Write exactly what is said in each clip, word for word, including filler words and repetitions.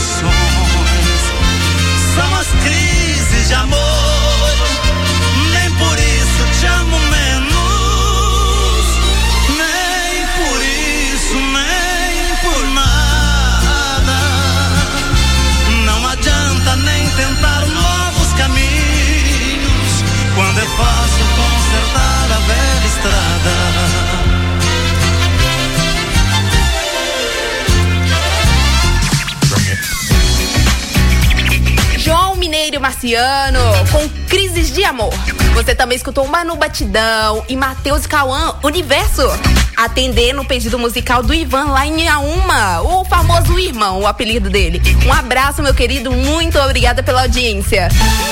ilusões. São as crises de amor, nem por isso te amo menos, nem por isso, nem por nada. Não adianta nem tentar novos caminhos, quando é fácil consertar a velha estrada. João Mineiro Marciano, com Crises de Amor. Você também escutou Manu Batidão e Matheus Cauã, Universo. Atendendo o pedido musical do Ivan lá em Inhaúma, o famoso irmão, o apelido dele. Um abraço, meu querido, muito obrigada pela audiência.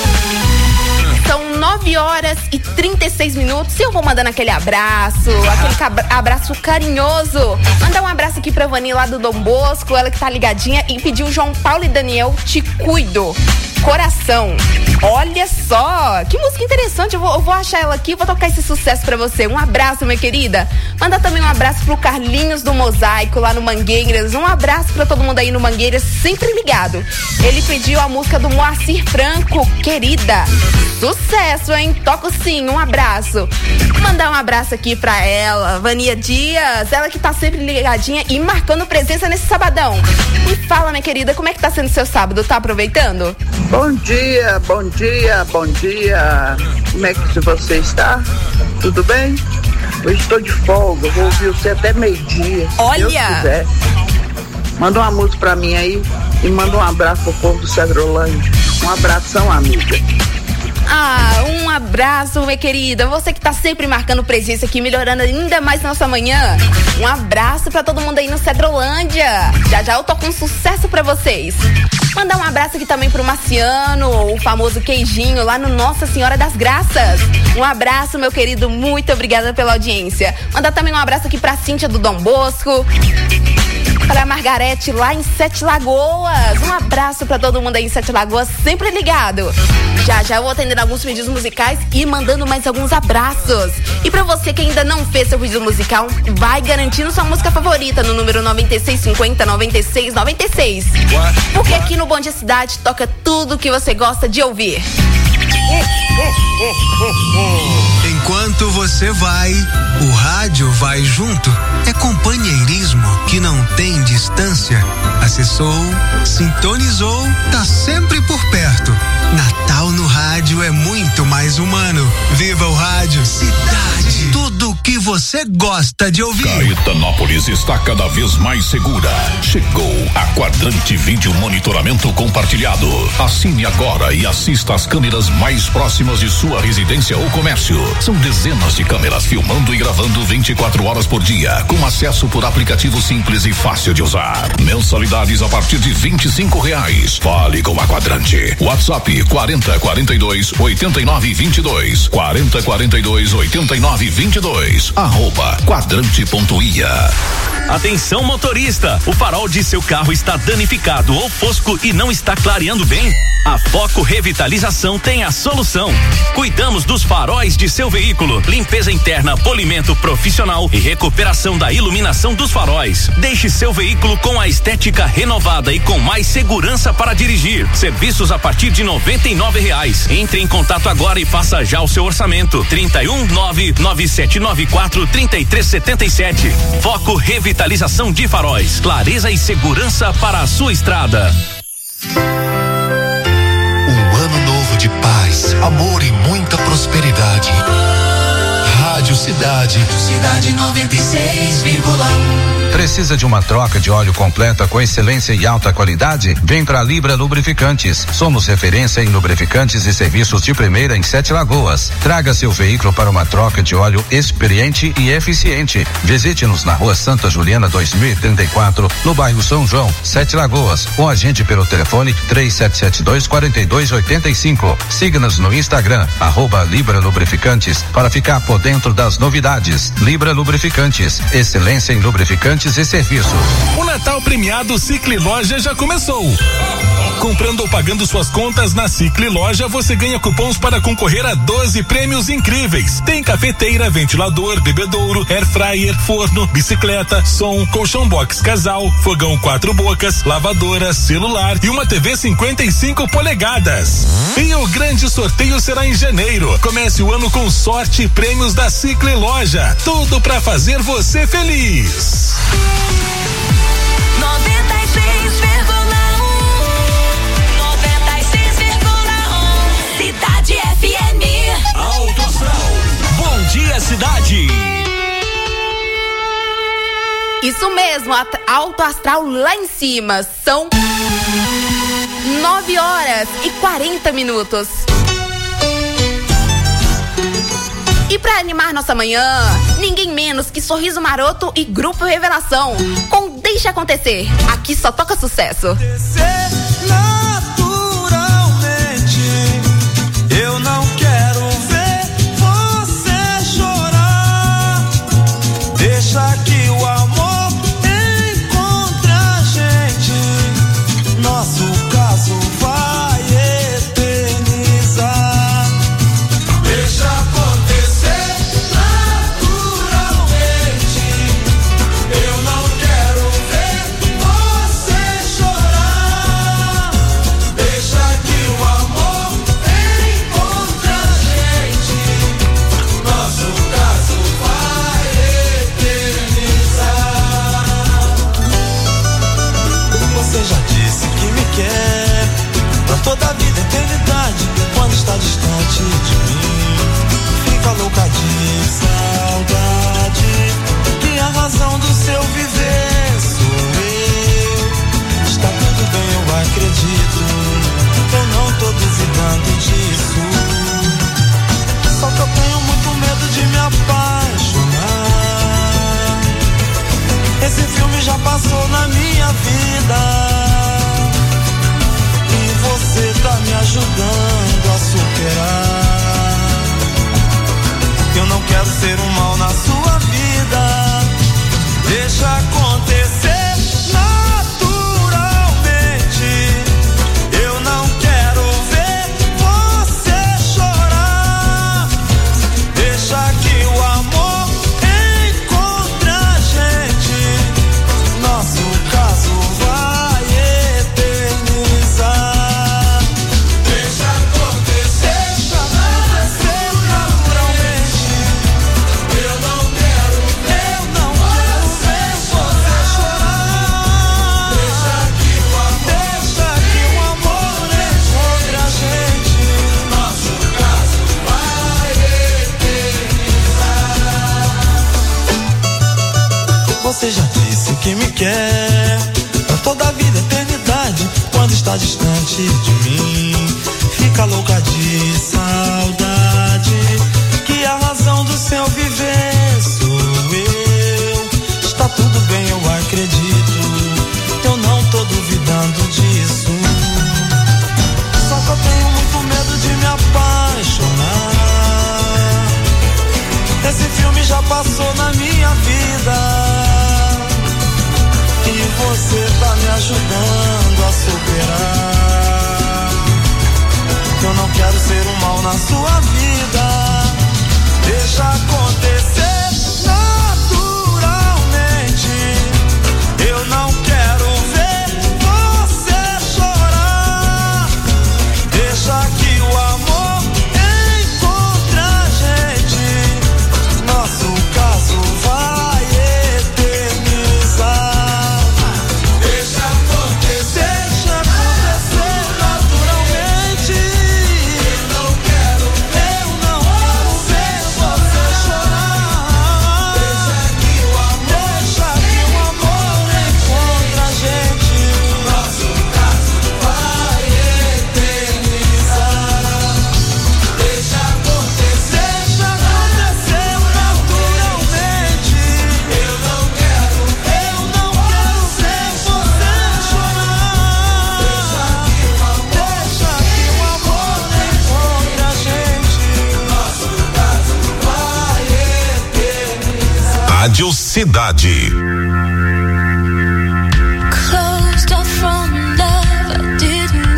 São nove horas e trinta e seis minutos e eu vou mandando aquele abraço, aquele cabra- abraço carinhoso. Mandar um abraço aqui pra Vani lá do Dom Bosco, ela que tá ligadinha, e pediu João Paulo e Daniel, Te Cuido, Coração. Olha só, que música interessante, eu vou, eu vou achar ela aqui e vou tocar esse sucesso pra você. Um abraço, minha querida. Manda também um abraço pro Carlinhos do Mosaico lá no Mangueiras. Um abraço pra todo mundo aí no Mangueiras, sempre ligado. Ele pediu a música do Moacir Franco, Querida. Sucesso, hein? Toco sim, um abraço. Mandar um abraço aqui pra ela, Vania Dias, ela que tá sempre ligadinha e marcando presença nesse sabadão. Me fala, minha querida, como é que tá sendo seu sábado? Tá aproveitando? Bom dia, bom dia, bom dia. Como é que você está? Tudo bem? Hoje estou de folga, vou ouvir você até meio-dia. Olha! Se Deus quiser. Manda uma música pra mim aí e manda um abraço pro povo do Cedrolândia. Um abração, amiga. Ah, um abraço, minha querida. Você que tá sempre marcando presença aqui, melhorando ainda mais nossa manhã. Um abraço pra todo mundo aí no Cedrolândia. Já já eu tô com um sucesso pra vocês. Mandar um abraço aqui também pro Marciano, o famoso queijinho lá no Nossa Senhora das Graças. Um abraço, meu querido, muito obrigada pela audiência. Mandar também um abraço aqui pra Cíntia do Dom Bosco, para Margarete lá em Sete Lagoas. Um abraço pra todo mundo aí em Sete Lagoas, sempre ligado. Já já eu vou atendendo alguns pedidos musicais e mandando mais alguns abraços. E pra você que ainda não fez seu pedido musical, vai garantindo sua música favorita no número nove seis cinco zero nove seis nove seis. Porque aqui no Bom Dia Cidade toca tudo que você gosta de ouvir. Enquanto você vai, o rádio vai junto. É companheirismo que não tem distância. Acessou, sintonizou, tá sempre por perto. Natal no rádio é muito mais humano. Viva o rádio Cidade. Tudo que você gosta de ouvir. Caetanópolis está cada vez mais segura. Chegou a Quadrante Vídeo Monitoramento Compartilhado. Assine agora e assista às câmeras mais próximas de sua residência ou comércio. São dezenas de câmeras filmando e gravando vinte e quatro horas por dia, com acesso por aplicativo simples e fácil de usar. Mensalidades a partir de vinte e cinco reais. Fale com a Quadrante. WhatsApp quarenta, quarenta e dois, oitenta e nove, vinte e dois. quarenta, quarenta e dois, oitenta e nove, vinte e dois. Arroba quadrante ponto i a. Atenção, motorista, o farol de seu carro está danificado ou fosco e não está clareando bem? A Foco Revitalização tem a solução. Cuidamos dos faróis de seu veículo, limpeza interna, polimento profissional e recuperação da iluminação dos faróis. Deixe seu veículo com a estética renovada e com mais segurança para dirigir. Serviços a partir de noventa e nove reais. Entre em contato agora e faça já o seu orçamento. trinta e um, nove nove sete nove quatro, trinta e três setenta e sete. Foco Revitalização de faróis. Clareza e segurança para a sua estrada. Um ano novo de paz, amor e muita prosperidade. Rádio Cidade. Cidade noventa e seis vírgula um. Precisa de uma troca de óleo completa com excelência e alta qualidade? Vem pra Libra Lubrificantes. Somos referência em lubrificantes e serviços de primeira em Sete Lagoas. Traga seu veículo para uma troca de óleo experiente e eficiente. Visite-nos na Rua Santa Juliana dois mil e trinta e quatro, no bairro São João, Sete Lagoas, ou agende pelo telefone três sete sete dois, quatro dois oito cinco. Siga-nos no Instagram, arroba Libra Lubrificantes, para ficar por dentro das novidades. Libra Lubrificantes, excelência em lubrificantes e serviços. O Natal premiado Cicli Loja já começou. Comprando ou pagando suas contas na Cicli Loja, você ganha cupons para concorrer a doze prêmios incríveis. Tem cafeteira, ventilador, bebedouro, air fryer, forno, bicicleta, som, colchão box casal, fogão quatro bocas, lavadora, celular e uma T V cinquenta e cinco polegadas. E o grande sorteio será em janeiro. Comece o ano com sorte e prêmios da Cicli Loja. Tudo para fazer você feliz. noventa e seis vírgula um, noventa e seis vírgula um, Cidade F M. Alto Astral. Bom dia, cidade. Isso mesmo, Alto Astral lá em cima. São nove horas e quarenta minutos. E pra animar nossa manhã, ninguém menos que Sorriso Maroto e Grupo Revelação. Com Deixa Acontecer. Aqui só toca sucesso. Naturalmente, eu não quero ver você chorar. Deixa que o amor encontre a gente. Nosso caso vai eternizar. Deixa acontecer naturalmente. Eu não quero ver você chorar. Deixa que o amor encontre a gente. Nosso caso vai eternizar. Você já disse que me quer pra toda a vida, eternidade. Quando está distante de mim, fica louca de saudade. Que a razão do seu viver sou eu. Está tudo bem, eu acredito. Eu não tô duvidando disso. Só que eu tenho muito medo de me apaixonar. Esse filme já passou na minha vida. E você tá me ajudando a superar. Eu não quero ser um mal na sua vida. Deixa acontecer naturalmente. Eu não quero ver você chorar. Deixa que o amor encontre a gente. Nosso caso vai eternizar. Deixa acontecer, deixa acontecer naturalmente. Eu não quero, eu não quero ver você chorar. Deixa que o amor, deixa que o amor encontre a gente. Nosso caso vai eternizar. Você já disse que me quer pra toda a vida, eternidade. Quando está distante de mim, fica louca de saudade. Que a razão do seu viver sou eu. Está tudo bem, eu acredito. Eu não tô duvidando disso. Só que eu tenho muito medo de me apaixonar. Esse filme já passou na minha vida. E você tá me ajudando a superar. Eu não quero ser um mal na sua vida. Deixa acontecer naturalmente. Eu não quero ver você chorar. Deixa que o amor encontre a gente. Nosso caso vai eternizar. Deixa acontecer, deixa acontecer naturalmente. Eu não quero, eu não quero ver você chorar. Deixa que o amor, deixa que o amor encontre a gente. Nosso caso vai eternizar. Deixa acontecer, deixa acontecer naturalmente. Eu não quero, eu não quero ver você chorar. Deixa que o amor, deixa que o amor encontre a gente. Nosso caso vai eternizar. Rádio Cidade. Closed off from love, I didn't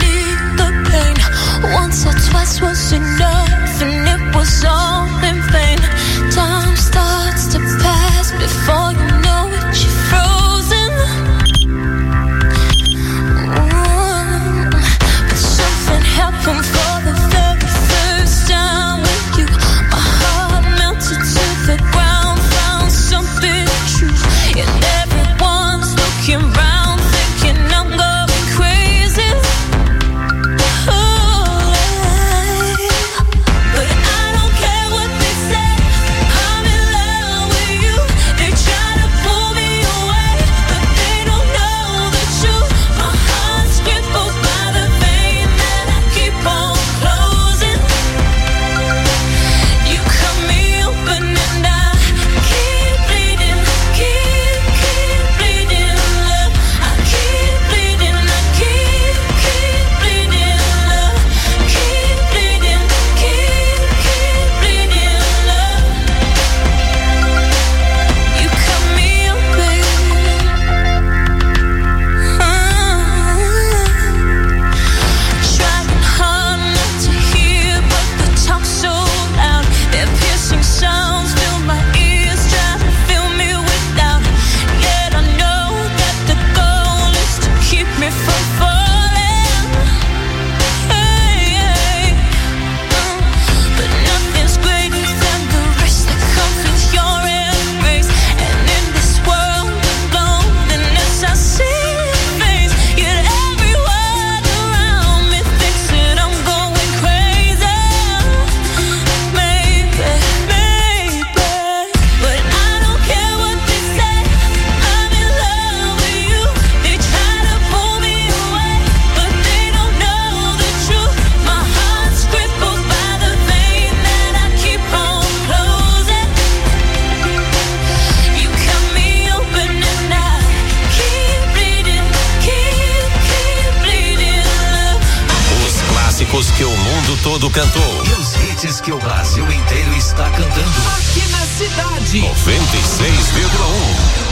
clássicos que o mundo todo cantou. E os hits que o Brasil inteiro está cantando. Aqui na cidade. noventa e seis vírgula um.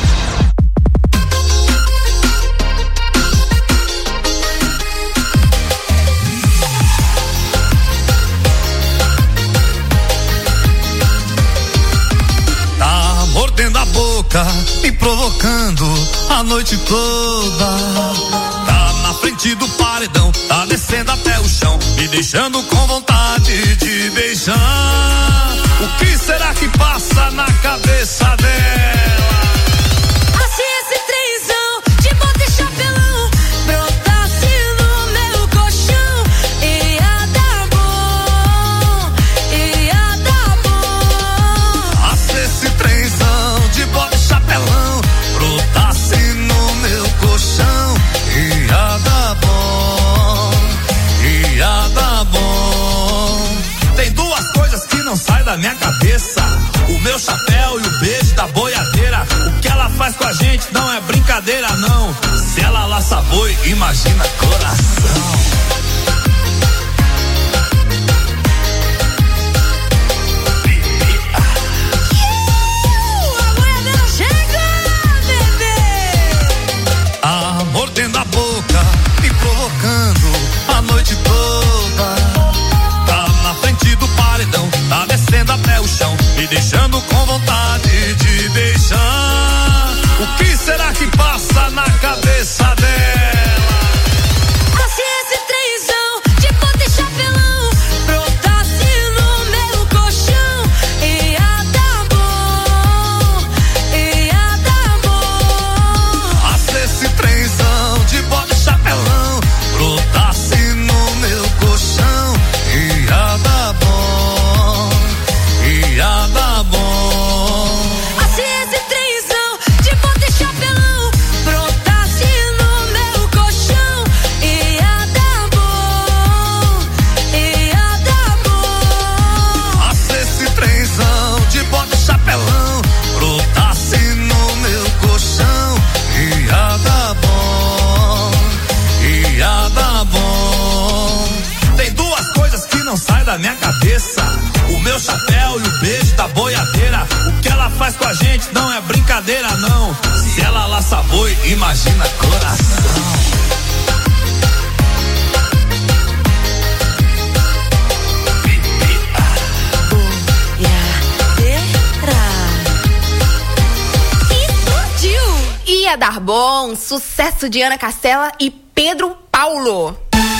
Mordendo a boca, me provocando a noite toda. Tá na frente do paredão, tá descendo até o chão, me deixando com vontade de beijar. O que será que passa na cabeça dela? Se esse trenzão de bota e chapelão brotasse no meu colchão, ia dar bom, ia dar bom. Ah, se esse trenzão de bota e chapelão brotasse no meu colchão, ia dar bom, ia dar bom. Tem duas coisas que não saem da minha cabeça: o meu chapéu e o beijo da boiadeira. O que ela faz com a gente não é brincadeira, não. Se ela laça boi, imagina coração. Ah, mordendo a boca, me provocando a noite toda. Tá na frente do paredão, tá descendo até o chão, me deixando com vontade de beijar. O que será que passa na cabeça dela? Se esse trenzão de bota e chapelão brotasse no meu colchão, ia dar bom, ia dar bom. Ah, se esse trenzão de bota e chapelão brotasse no meu colchão, ia dar bom, ia dar bom. Se esse trenzão de bota e chapelão brotasse no meu colchão, ia dar bom, ia dar bom. Ah, se esse trenzão de bota e chapelão brotasse no meu colchão, ia dar bom, ia dar bom. Tem duas coisas que não saem da minha cabeça: o meu chapéu e o beijo da boiadeira. O que ela faz com a gente não é brincadeira, não. Se ela laça boi, imagina coração. Explodiu! Ia dar bom, sucesso de Ana Castela e Pedro Paulo.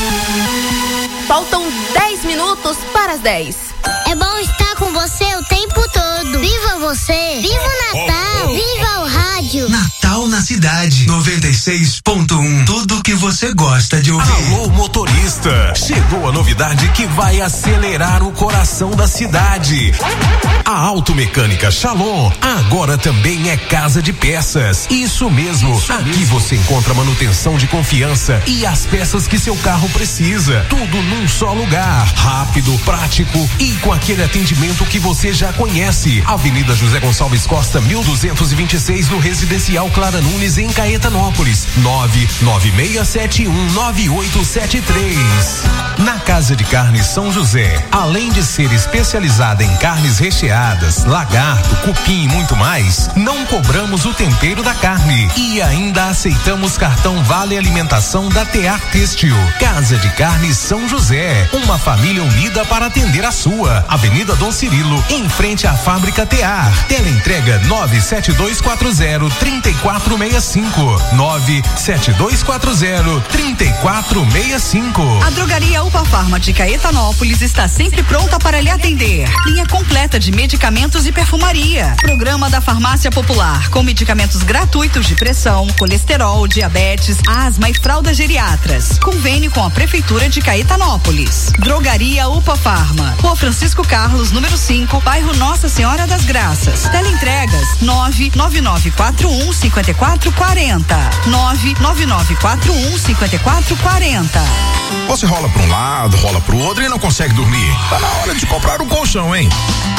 Faltam dez minutos para as dez. É bom estar com você o tempo todo. Viva você! Viva o Natal! Viva o rádio! Natal na cidade. noventa e seis ponto um. Tudo que você gosta de ouvir. Alô, motorista! Chegou a novidade que vai acelerar o coração da cidade. A Automecânica Shalom agora também é casa de peças. Isso mesmo. Isso Aqui mesmo. Você encontra manutenção de confiança e as peças que seu carro precisa. Tudo num só lugar. Rápido, prático e com aquele atendimento que você já conhece. Avenida José Gonçalves Costa, mil duzentos e vinte e seis, no Residencial Clara Nunes, em Caetanópolis. nove nove seis sete um nove oito sete três. Na Casa de Carnes São José, além de ser especializada em carnes recheadas, lagarto, cupim e muito mais, não cobramos o tempero da carne e ainda aceitamos cartão Vale Alimentação da Tear Têxtil. Casa de Carnes São José, uma família unida para atender a sua. Avenida Dom Cirilo, em frente à Fábrica Tear. Teleentrega nove sete dois quatro zero, três quatro seis cinco. nove sete dois quatro zero, três quatro seis cinco. A Drogaria Upa Farma de Caetanópolis está sempre pronta para lhe atender. Linha completa de medicamentos e perfumaria. Programa da Farmácia Popular, com medicamentos gratuitos de pressão, colesterol, diabetes, asma e fraldas geriatras. Convênio com a Prefeitura de Caetanópolis. Drogaria Upa Farma, Rua Francisco Carlos, número cinco, bairro Nossa Senhora das Graças. Teleentregas nove nove nove quatro um cinco quatro quatro zero. nove nove nove quatro um cinco quatro quatro zero. Você rola para um lado, rola para o outro e não consegue dormir. Tá na hora de comprar um colchão, hein?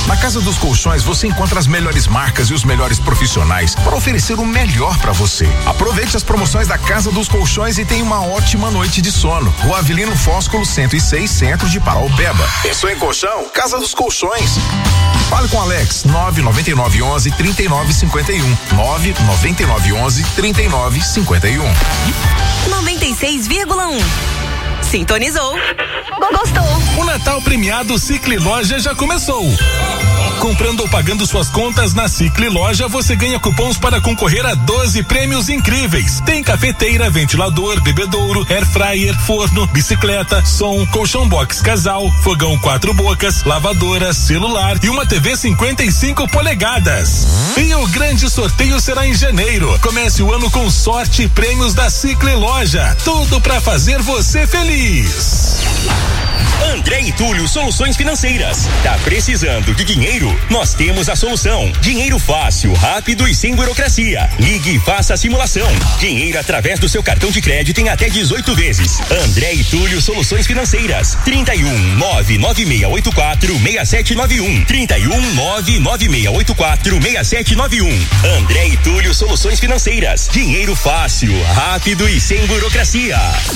Na Casa dos Colchões você encontra as melhores marcas e os melhores profissionais para oferecer o melhor para você. Aproveite as promoções da Casa dos Colchões e tenha uma ótima noite de sono. Rua Avelino Fósculo cento e seis, centro de Paraupeba. Pensou em colchão? Casa dos Colchões. Fale com Alex, nove nove nove onze, trinta e nove cinquenta e um, nove nove nove onze, trinta e nove cinquenta e um. noventa e seis vírgula um. Sintonizou. Gostou. O Natal premiado Cicli Loja já começou. Comprando ou pagando suas contas na Cicli Loja, você ganha cupons para concorrer a doze prêmios incríveis. Tem cafeteira, ventilador, bebedouro, air fryer, forno, bicicleta, som, colchão box casal, fogão quatro bocas, lavadora, celular e uma T V cinquenta e cinco polegadas. E o grande sorteio será em janeiro. Comece o ano com sorte e prêmios da Cicli Loja. Tudo para fazer você feliz. André e Túlio Soluções Financeiras. Tá precisando de dinheiro? Nós temos a solução. Dinheiro fácil, rápido e sem burocracia. Ligue e faça a simulação. Dinheiro através do seu cartão de crédito em até dezoito vezes. André e Túlio Soluções Financeiras. trinta e um, nove nove seis oito quatro, seis sete nove um. trinta e um, nove nove seis oito quatro, seis sete nove um. André e Túlio Soluções Financeiras. Dinheiro fácil, rápido e sem burocracia.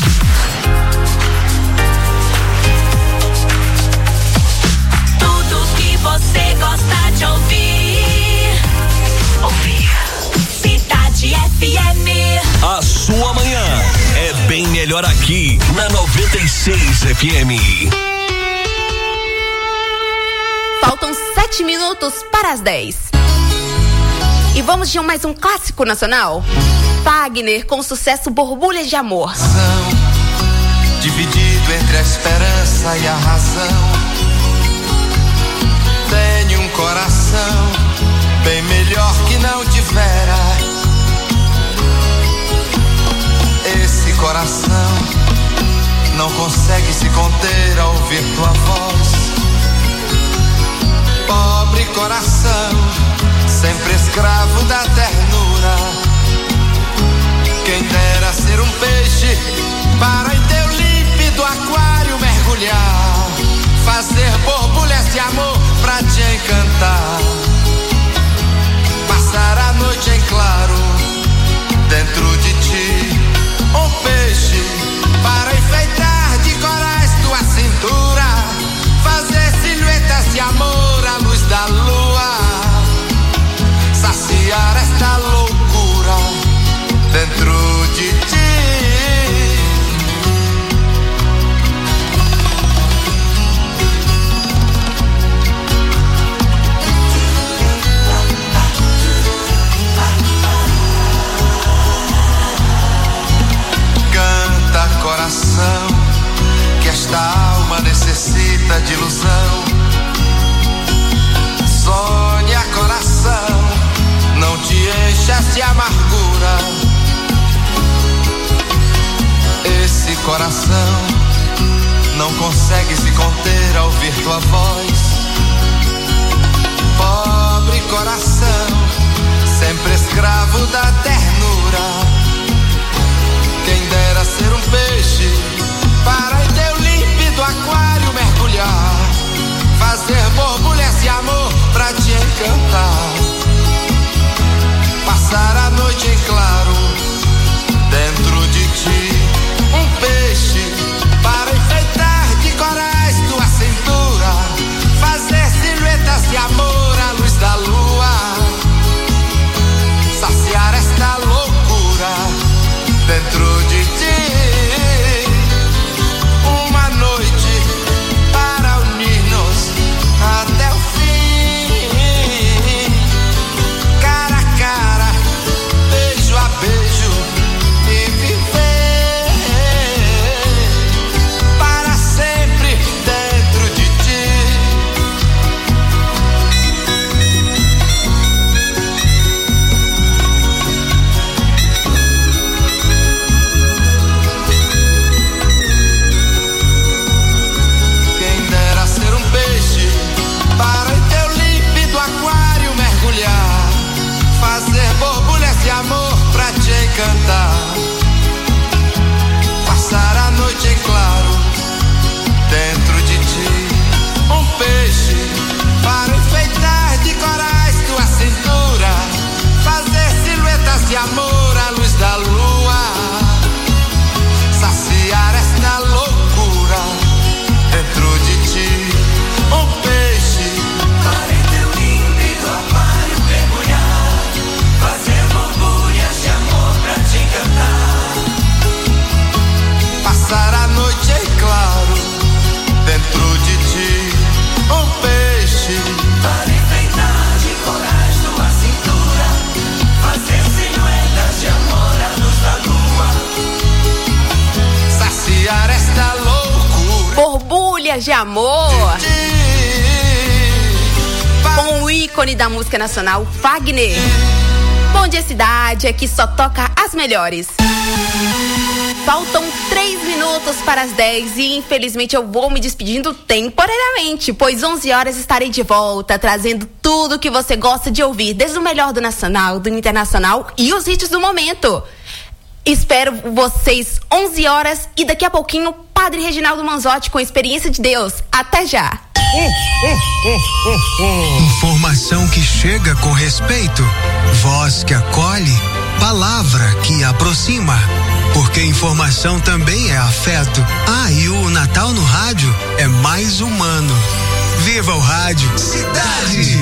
Você gosta de ouvir? Ouvir. Cidade F M. A sua manhã é bem melhor aqui na noventa e seis F M. Faltam sete minutos para as dez. E vamos de mais um clássico nacional. Fagner com o sucesso Borbulhas de Amor. Dividido entre a esperança e a razão. Tenho um coração bem melhor que não tivera. Esse coração não consegue se conter ao ouvir tua voz. Pobre coração, sempre escravo da ternura. Quem dera ser um peixe para em teu límpido aquário mergulhar. Fazer borbulhas de amor pra te encantar. Passar a noite em claro dentro de ti. Um peixe para enfeitar de corais tua cintura. Fazer silhuetas de amor à luz da lua. Saciar esta loucura dentro de ti. Coração, que esta alma necessita de ilusão. Sonha, coração, não te enchas de amargura. Esse coração não consegue se conter ao ouvir tua voz. Pobre coração, sempre escravo da ternura. Quem dera ser um peixe para em teu límpido aquário mergulhar. Fazer borbulhas de amor pra te encantar. Passar a noite em claro dentro de ti. Um peixe para enfeitar de corais tua cintura. Fazer silhuetas de amor à luz da lua. Saciar esta loucura dentro de ti. Dias de Amor. Com o ícone da música nacional, Fagner. Bom Dia Cidade, aqui só toca as melhores. Faltam três minutos para as dez e infelizmente eu vou me despedindo temporariamente, pois onze horas estarei de volta, trazendo tudo que você gosta de ouvir, desde o melhor do nacional, do internacional e os hits do momento. Espero vocês onze horas e daqui a pouquinho Padre Reginaldo Manzotti com Experiência de Deus. Até já! Informação que chega com respeito, voz que acolhe, palavra que aproxima. Porque informação também é afeto. Ah, e o Natal no rádio é mais humano. Viva o rádio. Cidade.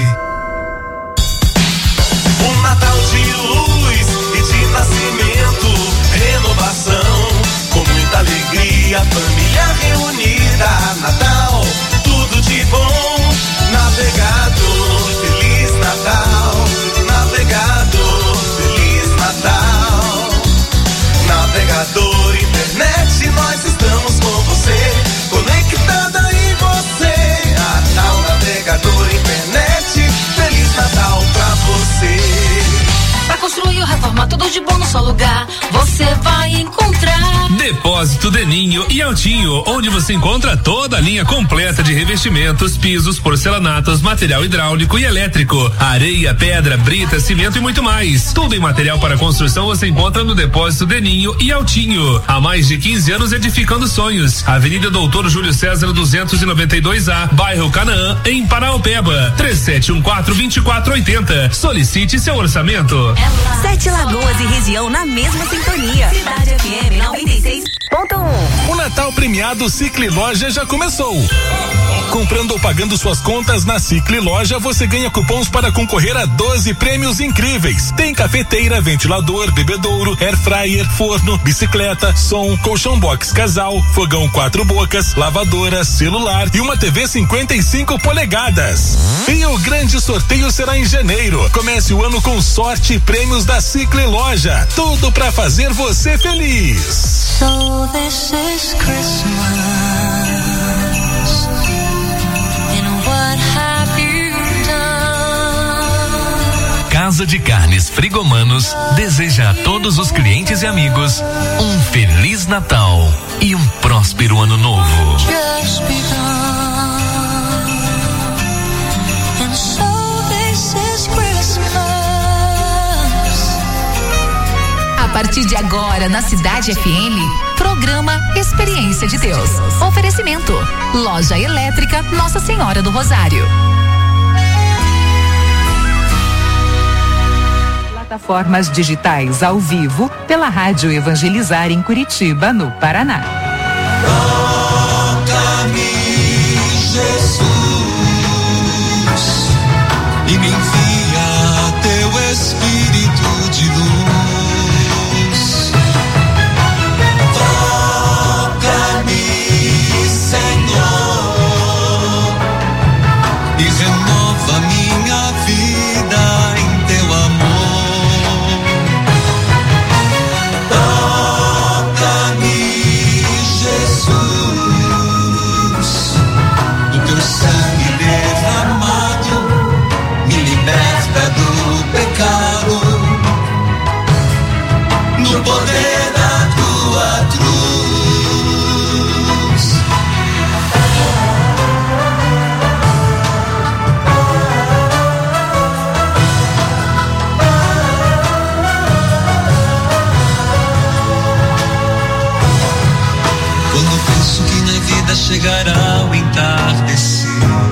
Um Natal de luz e de nascimento, renovação, com muita alegria, família reunida. Natal, tudo de bom. Navegador, Feliz Natal. Navegador, Feliz Natal. Navegador, internet, nós estamos com você, conectada em você. Natal, navegador, internet, Feliz Natal pra você. Pra construir ou reformar tudo de bom no só lugar, você vai encontrar Depósito Deninho e Altinho, onde você encontra toda a linha completa de revestimentos, pisos, porcelanatos, material hidráulico e elétrico, areia, pedra, brita, cimento e muito mais. Tudo em material para construção você encontra no Depósito Deninho e Altinho. Há mais de quinze anos edificando sonhos. Avenida Doutor Júlio César duzentos e noventa e dois A, bairro Canaã, em Paraopeba. três sete um quatro, dois quatro oito zero. Solicite seu orçamento. Sete Lagoas e região na mesma sintonia. Cidade F M noventa e seis ponto um. O Natal premiado Cicli Loja já começou. Comprando ou pagando suas contas na Cicli Loja, você ganha cupons para concorrer a doze prêmios incríveis. Tem cafeteira, ventilador, bebedouro, air fryer, forno, bicicleta, som, colchão box casal, fogão quatro bocas, lavadora, celular e uma T V cinquenta e cinco polegadas. E o grande sorteio será em janeiro. Comece o ano com sorte e prêmios da Cicli Loja. Tudo para fazer você feliz. So this is Christmas, and what have you done? Casa de Carnes Frigomanos deseja a todos os clientes e amigos um Feliz Natal e um próspero Ano Novo. Just begun, and so this is Christmas. A partir de agora, na Cidade F M, programa Experiência de Deus. Oferecimento: Loja Elétrica Nossa Senhora do Rosário. Plataformas digitais ao vivo pela Rádio Evangelizar em Curitiba, no Paraná. Toca-me, Jesus, e me envia teu Espírito de luz. Chegará o entardecer.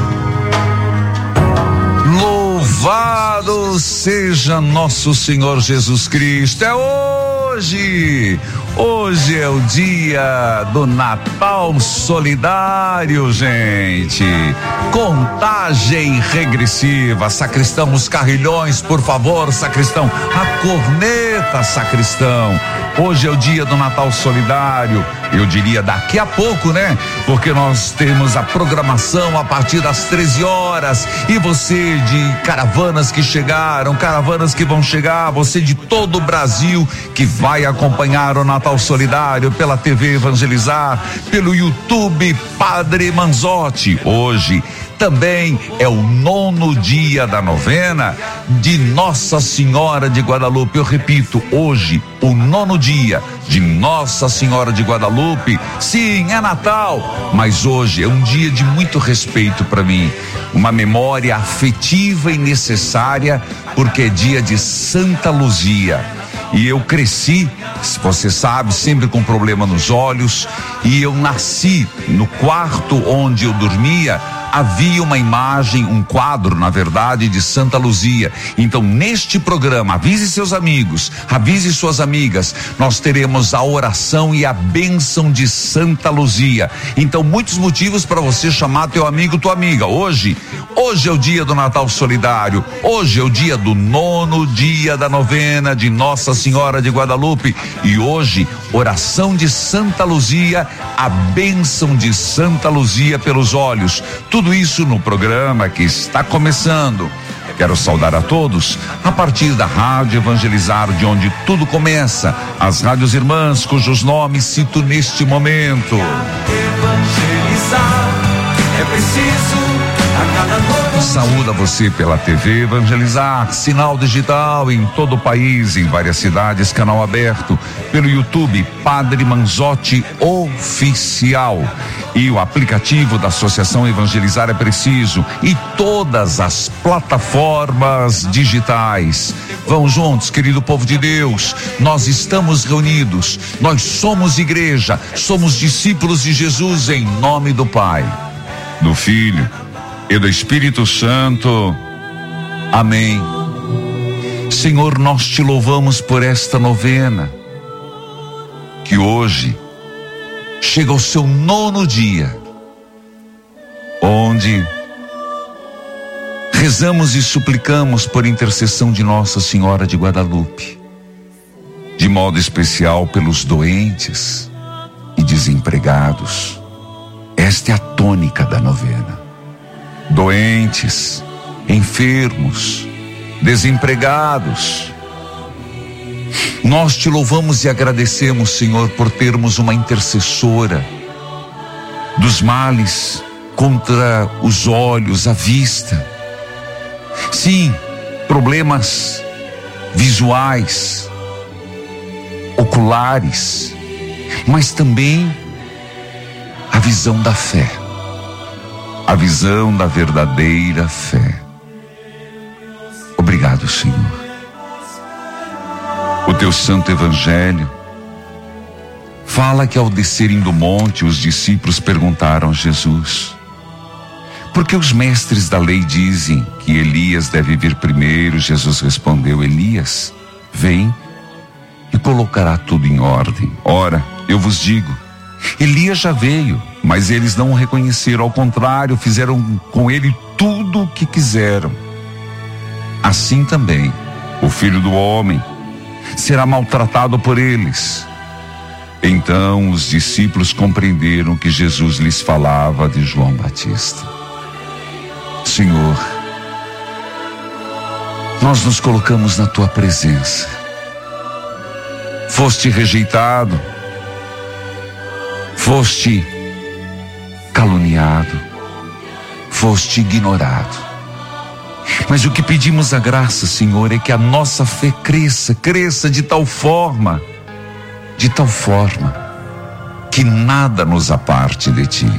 Louvado seja nosso Senhor Jesus Cristo. É hoje. Hoje é o dia do Natal Solidário, gente. Contagem regressiva. Sacristão, os carrilhões, por favor, sacristão. A corneta, sacristão. Hoje é o dia do Natal Solidário. Eu diria daqui a pouco, né? Porque nós temos a programação a partir das treze horas. E você de caravanas que chegaram, caravanas que vão chegar, você de todo o Brasil que vai acompanhar o Natal Solidário pela T V Evangelizar, pelo YouTube Padre Manzotti. Hoje também é o nono dia da novena de Nossa Senhora de Guadalupe. Eu repito, hoje, o nono dia de Nossa Senhora de Guadalupe. Sim, é Natal, mas hoje é um dia de muito respeito para mim. Uma memória afetiva e necessária, porque é dia de Santa Luzia. E eu cresci, você sabe, sempre com problema nos olhos, e eu nasci no quarto onde eu dormia. Havia uma imagem, um quadro, na verdade, de Santa Luzia. Então, neste programa, avise seus amigos, avise suas amigas, nós teremos a oração e a bênção de Santa Luzia. Então, muitos motivos para você chamar teu amigo, tua amiga. Hoje, hoje é o dia do Natal Solidário. Hoje é o dia do nono dia da novena de Nossa Senhora de Guadalupe. E hoje, oração de Santa Luzia, a bênção de Santa Luzia pelos olhos. Tudo isso no programa que está começando. Quero saudar a todos a partir da Rádio Evangelizar, de onde tudo começa, as rádios irmãs cujos nomes cito neste momento. Evangelizar é preciso a cada noite. Saúda você pela T V Evangelizar, sinal digital em todo o país, em várias cidades, canal aberto, pelo YouTube Padre Manzotti Oficial e o aplicativo da Associação Evangelizar é Preciso e todas as plataformas digitais. Vamos juntos, querido povo de Deus, nós estamos reunidos, nós somos igreja, somos discípulos de Jesus em nome do Pai, do Filho e do Espírito Santo. Amém. Senhor, nós te louvamos por esta novena, que hoje chega ao seu nono dia, onde rezamos e suplicamos por intercessão de Nossa Senhora de Guadalupe, de modo especial pelos doentes e desempregados. Esta é a tônica da novena. Doentes, enfermos, desempregados. Nós te louvamos e agradecemos, Senhor, por termos uma intercessora dos males contra os olhos, a vista. Sim, problemas visuais, oculares, mas também a visão da fé. A visão da verdadeira fé. Obrigado, Senhor. O teu santo evangelho fala que ao descerem do monte, os discípulos perguntaram a Jesus: por que os mestres da lei dizem que Elias deve vir primeiro? Jesus respondeu: Elias vem e colocará tudo em ordem. Ora, eu vos digo, Elias já veio, mas eles não o reconheceram, ao contrário, fizeram com ele tudo o que quiseram. Assim também, o Filho do Homem será maltratado por eles. Então os discípulos compreenderam que Jesus lhes falava de João Batista. Senhor, nós nos colocamos na tua presença. Foste rejeitado, foste caluniado, foste ignorado. Mas o que pedimos a graça, Senhor, é que a nossa fé cresça, cresça de tal forma, de tal forma, que nada nos aparte de Ti.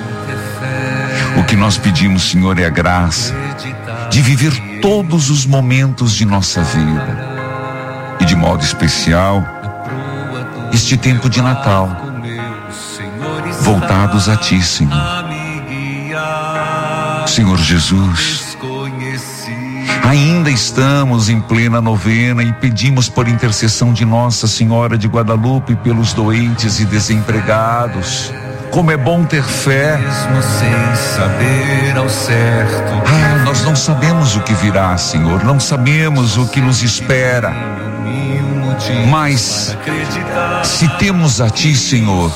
O que nós pedimos, Senhor, é a graça de viver todos os momentos de nossa vida. E de modo especial, este tempo de Natal, voltados a Ti, Senhor. Senhor Jesus, ainda estamos em plena novena e pedimos por intercessão de Nossa Senhora de Guadalupe pelos doentes e desempregados. Como é bom ter fé, mesmo sem saber ao certo. Ah, nós não sabemos o que virá, Senhor, não sabemos o que nos espera. Mas se temos a Ti, Senhor,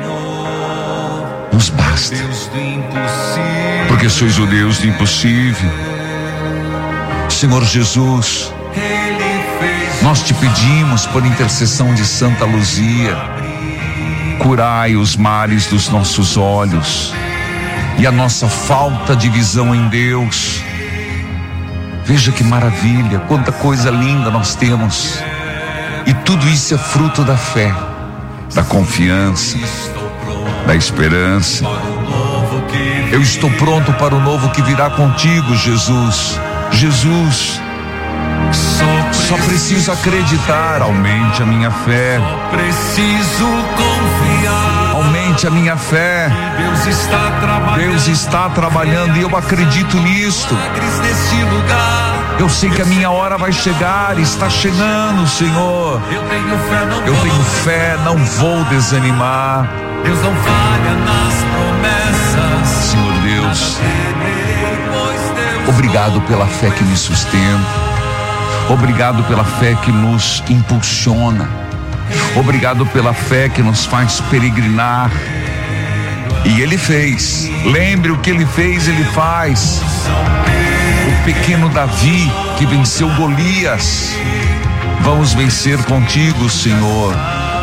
nos basta. Porque sois o Deus do impossível. Senhor Jesus, nós te pedimos por intercessão de Santa Luzia, curai os males dos nossos olhos e a nossa falta de visão em Deus. Veja que maravilha, quanta coisa linda nós temos. E tudo isso é fruto da fé, da confiança, da esperança. Eu estou pronto para o novo que virá contigo, Jesus. Jesus, só preciso acreditar. Aumente a minha fé. Preciso confiar. Aumente a minha fé. Deus está trabalhando. Deus está trabalhando e eu acredito nisto. Neste lugar. Eu sei que a minha hora vai chegar, está chegando, Senhor. Eu tenho fé, não Eu tenho fé, não vou desanimar. Deus não falha nas promessas. Senhor Deus, obrigado pela fé que me sustenta. Obrigado pela fé que nos impulsiona. Obrigado pela fé que nos faz peregrinar. E Ele fez. Lembre o que Ele fez, Ele faz. O pequeno Davi que venceu Golias. Vamos vencer contigo, Senhor.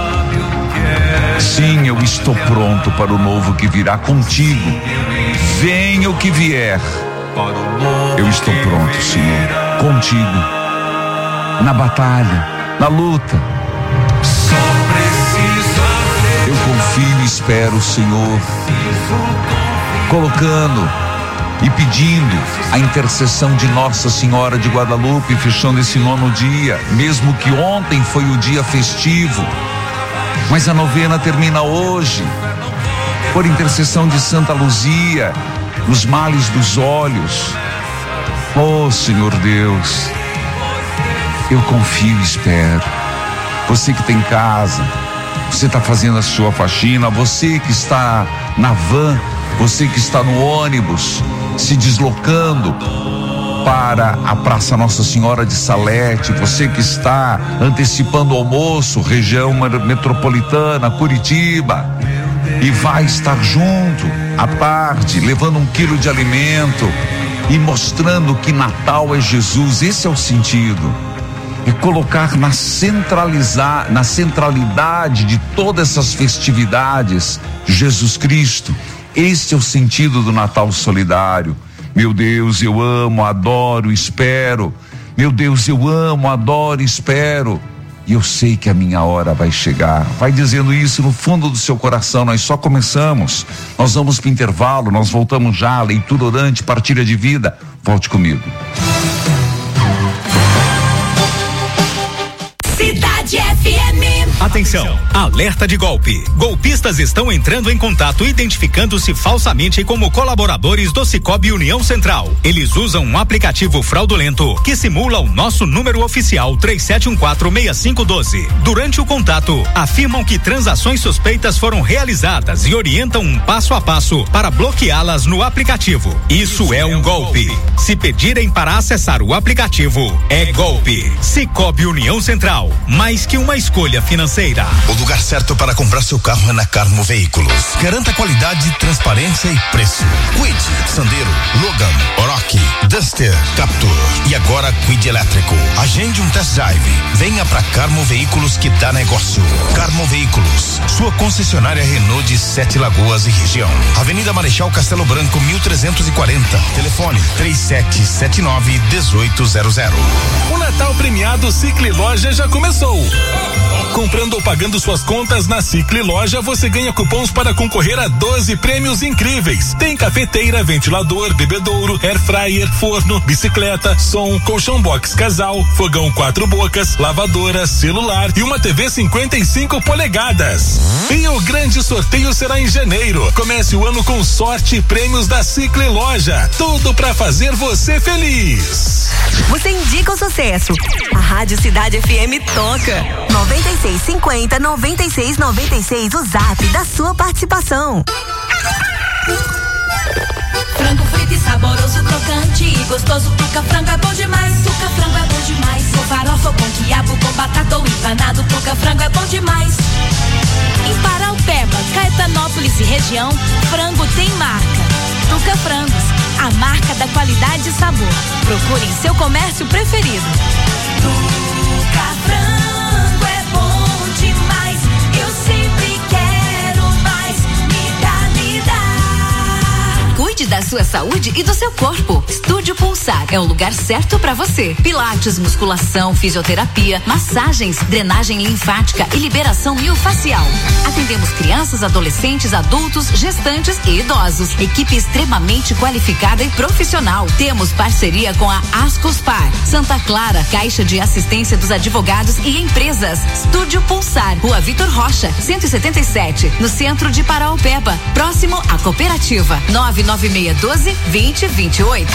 Sim, eu estou pronto para o novo que virá contigo. Venha o que vier. Eu estou pronto, Senhor, contigo. Na batalha, na luta. Eu confio e espero, Senhor, colocando e pedindo a intercessão de Nossa Senhora de Guadalupe, fechando esse nono dia, mesmo que ontem foi o dia festivo, mas a novena termina hoje, por intercessão de Santa Luzia, nos males dos olhos. Oh, Senhor Deus, eu confio e espero. Você que tem casa, você está fazendo a sua faxina, você que está na van, você que está no ônibus, se deslocando para a Praça Nossa Senhora de Salete, você que está antecipando o almoço, região metropolitana, Curitiba, e vai estar junto à tarde, levando um quilo de alimento e mostrando que Natal é Jesus. Esse é o sentido. É colocar na centralizar, na centralidade de todas essas festividades, Jesus Cristo. Este é o sentido do Natal solidário. Meu Deus, eu amo, adoro, espero. Meu Deus, eu amo, adoro, espero. E eu sei que a minha hora vai chegar. Vai dizendo isso no fundo do seu coração. Nós só começamos. Nós vamos para o intervalo, nós voltamos já. Leitura orante, partilha de vida. Volte comigo. Cidade F M. Atenção, alerta de golpe. Golpistas estão entrando em contato identificando-se falsamente como colaboradores do Sicoob União Central. Eles usam um aplicativo fraudulento que simula o nosso número oficial três sete um quatro seis cinco um dois. Durante o contato, afirmam que transações suspeitas foram realizadas e orientam um passo a passo para bloqueá-las no aplicativo. Isso é um golpe. Se pedirem para acessar o aplicativo, é golpe. Sicoob União Central, mais que uma escolha financeira. O lugar certo para comprar seu carro é na Carmo Veículos. Garanta qualidade, transparência e preço. Kwid, Sandero, Logan, Oroch, Duster, Captur e agora Kwid elétrico. Agende um test drive. Venha pra Carmo Veículos que dá negócio. Carmo Veículos, sua concessionária Renault de Sete Lagoas e região. Avenida Marechal Castelo Branco, mil trezentos e quarenta. Telefone três sete sete nove um oito zero zero. O Natal premiado Cicli Loja já começou. Comprando ou pagando suas contas na Cicli Loja, você ganha cupons para concorrer a doze prêmios incríveis. Tem cafeteira, ventilador, bebedouro, air fryer, forno, bicicleta, som, colchão box casal, fogão quatro bocas, lavadora, celular e uma T V cinquenta e cinco polegadas. E o grande sorteio será em janeiro. Comece o ano com sorte e prêmios da Cicli Loja. Tudo para fazer você feliz. Você indica o sucesso. A Rádio Cidade F M toca. noventa e seis cinquenta, noventa e seis noventa e seis, o zap da sua participação. Frango frito e sabor. saboroso, crocante e gostoso. Tuca frango é bom demais, tuca frango é bom demais. Com farofa, com quiabo, com batata ou empanado, tuca frango é bom demais. Em Paraupeba, Caetanópolis e região, frango tem marca. Tuca Frangos, a marca da qualidade e sabor. Procure em seu comércio preferido. Tuca Frango é bom demais. Eu sempre quero mais. Me dá, me dá. Cuide da sua saúde e do seu corpo. Estúdio Pulsar é o lugar certo para você. Pilates, musculação, fisioterapia, massagens, drenagem linfática e liberação miofascial. Atendemos crianças, adolescentes, adultos, gestantes e idosos. Equipe extremamente qualificada e profissional. Temos parceria com a Ascospar, Santa Clara, Caixa de Assistência dos Advogados e Empresas. Estúdio Pulsar, Rua Vitor Rocha, cento e setenta e sete, no centro de Paraupeba, próximo à cooperativa. nove nove seis um dois, vinte, vinte e oito.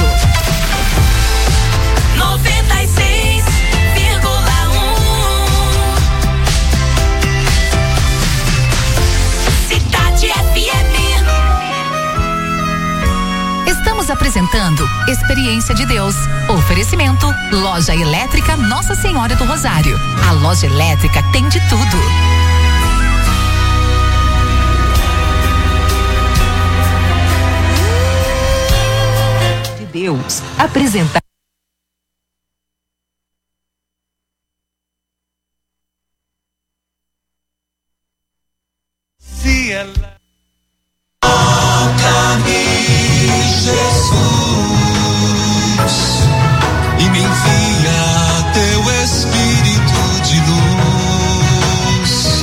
noventa e seis vírgula um Cidade F M. Estamos apresentando Experiência de Deus. Oferecimento Loja Elétrica Nossa Senhora do Rosário. A loja elétrica tem de tudo. De Deus. Apresenta Se ela toca-me, Jesus, e me envia teu Espírito de luz.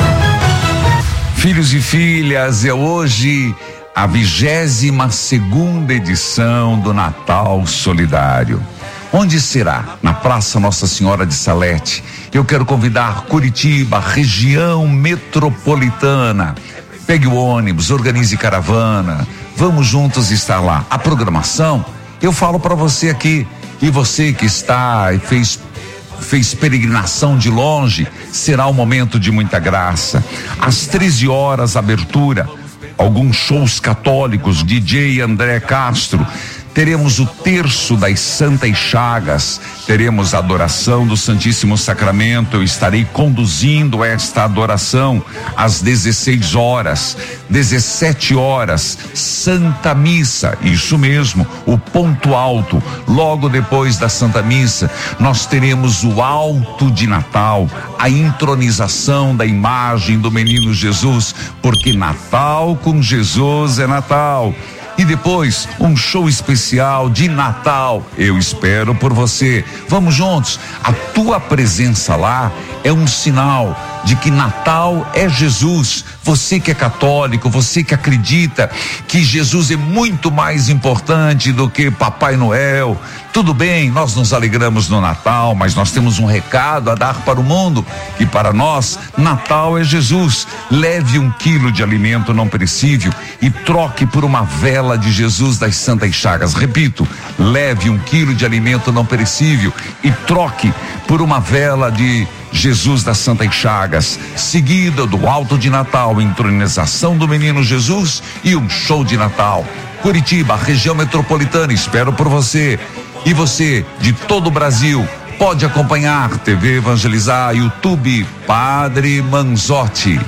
Filhos e filhas, é hoje a vigésima segunda edição do Natal Solidário. Onde será? Na Praça Nossa Senhora de Salete. Eu quero convidar Curitiba, região metropolitana. Pegue o ônibus, organize caravana. Vamos juntos estar lá. A programação, eu falo para você aqui. E você que está e fez fez peregrinação de longe, será um momento de muita graça. Às treze horas, abertura. Alguns shows católicos, D J André Castro. Teremos o terço das Santas Chagas, teremos a adoração do Santíssimo Sacramento. Eu estarei conduzindo esta adoração às dezesseis horas, dezessete horas, Santa Missa, isso mesmo, o ponto alto. Logo depois da Santa Missa, nós teremos o alto de Natal, a intronização da imagem do menino Jesus, porque Natal com Jesus é Natal. E depois, um show especial de Natal. Eu espero por você. Vamos juntos. A tua presença lá é um sinal de que Natal é Jesus. Você que é católico, você que acredita que Jesus é muito mais importante do que Papai Noel. Tudo bem, nós nos alegramos no Natal, mas nós temos um recado a dar para o mundo, que para nós, Natal é Jesus. Leve um quilo de alimento não perecível e troque por uma vela de Jesus das Santas Chagas. Repito, leve um quilo de alimento não perecível e troque por uma vela de Jesus das Santas Chagas, seguida do alto de Natal, entronização do menino Jesus e um show de Natal. Curitiba, região metropolitana, espero por você. E você, de todo o Brasil, pode acompanhar T V Evangelizar, YouTube, Padre Manzotti.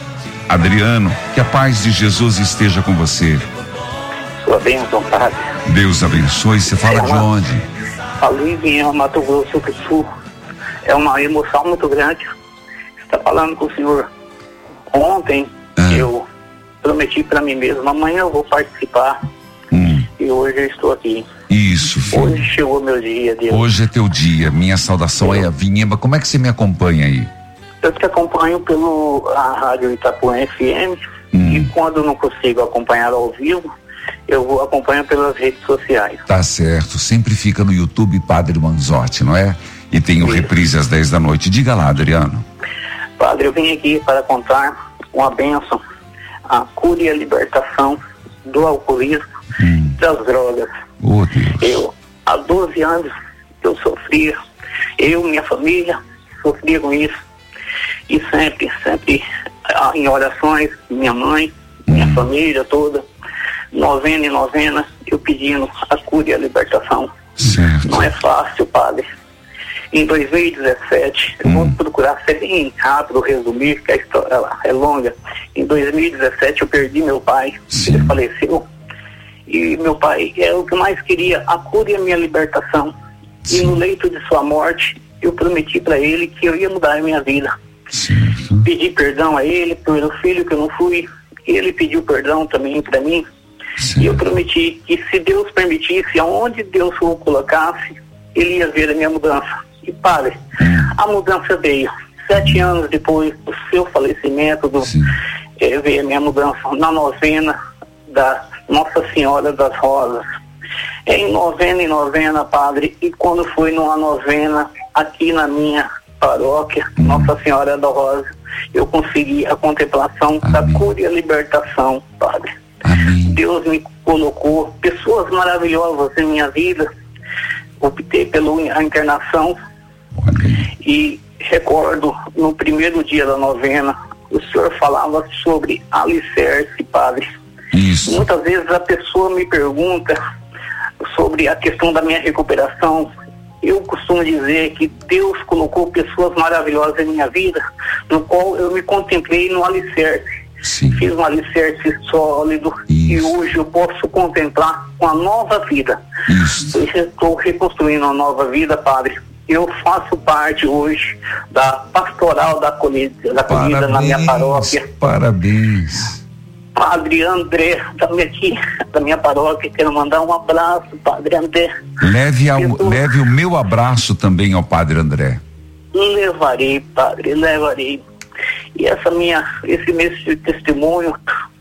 Adriano, que a paz de Jesus esteja com você. Sua bênção, Padre. Deus abençoe. Você fala é uma, de onde? Ali em Mato Grosso do Sul. É uma emoção muito grande. Está falando com o senhor. Ontem ah. eu prometi para mim mesmo, amanhã eu vou participar. Hum. E hoje eu estou aqui. Isso, filho. Hoje chegou meu dia, Deus. Hoje é teu dia. Minha saudação é a Vinhema. Como é que você me acompanha aí? Eu te acompanho pelo a Rádio Itapuã F M. Hum. E quando não consigo acompanhar ao vivo, eu vou acompanhar pelas redes sociais. Tá certo. Sempre fica no YouTube Padre Manzotti, não é? E tem o reprise às dez da noite. Diga lá, Adriano. Padre, eu vim aqui para contar uma bênção, a cura e a libertação do alcoolismo, hum. das drogas. Oh, Deus. Eu, há doze anos, eu sofria, eu, minha família, sofria com isso. E sempre, sempre, em orações, minha mãe, minha hum. família toda, novena e novena, eu eu pedindo a cura e a libertação. Certo. Não é fácil, padre. Em dois mil e dezessete, hum. eu vou procurar ser bem rápido, resumir, que a história é longa. Em dois mil e dezessete eu perdi meu pai, Sim. ele faleceu. E meu pai é o que eu mais queria, a cura e a minha libertação. Sim. E no leito de sua morte, eu prometi para ele que eu ia mudar a minha vida. Certo. Pedi perdão a ele pelo filho que eu não fui. Ele pediu perdão também para mim. Certo. E eu prometi que se Deus permitisse, aonde Deus o colocasse, ele ia ver a minha mudança. E padre, hum. a mudança veio. Sete anos depois do seu falecimento, do, eh, veio a minha mudança na novena da Nossa Senhora das Rosas. Em novena e novena, padre, e quando foi numa novena aqui na minha paróquia, hum. Nossa Senhora da Rosa, eu consegui a contemplação Amém. Da cura e a libertação, padre. Amém. Deus me colocou pessoas maravilhosas em minha vida. Optei pela internação. Amém. E recordo, no primeiro dia da novena, o senhor falava sobre alicerce, padre. Isso. Muitas vezes a pessoa me pergunta sobre a questão da minha recuperação. Eu costumo dizer que Deus colocou pessoas maravilhosas em minha vida, no qual eu me contemplei no alicerce. Sim. Fiz um alicerce sólido. Isso. E hoje eu posso contemplar uma nova vida. Isso. Eu estou reconstruindo uma nova vida, padre. Eu faço parte hoje da pastoral da acolhida, da acolhida na minha paróquia. Parabéns. Padre André, da minha, da minha paróquia, quero mandar um abraço, Padre André. Leve, ao, eu, leve o meu abraço também ao Padre André. Levarei, Padre, levarei. E essa minha, esse meu testemunho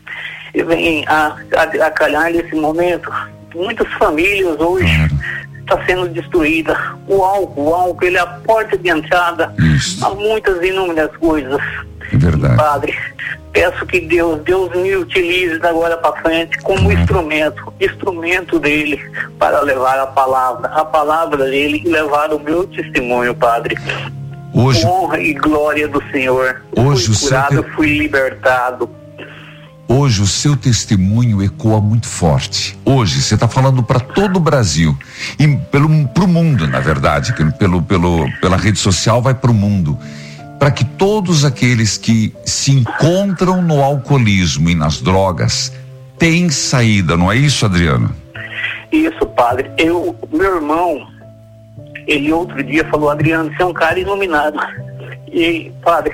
vem a, a, a calhar nesse momento. Muitas famílias hoje estão tá sendo destruídas. O álcool, o álcool, ele é a porta de entrada Isso. a muitas inúmeras coisas. É verdade. Padre, peço que Deus, Deus me utilize da agora para frente como uhum. instrumento, instrumento dele para levar a palavra, a palavra dele e levar o meu testemunho, Padre. Hoje, honra e glória do Senhor. Hoje fui curado, o seu te... fui libertado. Hoje o seu testemunho ecoa muito forte. Hoje você está falando para todo o Brasil e pelo pro mundo, na verdade, que pelo pelo pela rede social vai para o mundo, para que todos aqueles que se encontram no alcoolismo e nas drogas tenham saída. Não é isso, Adriano? Isso, padre. Eu, meu irmão, ele outro dia falou: Adriano, você é um cara iluminado. E, padre,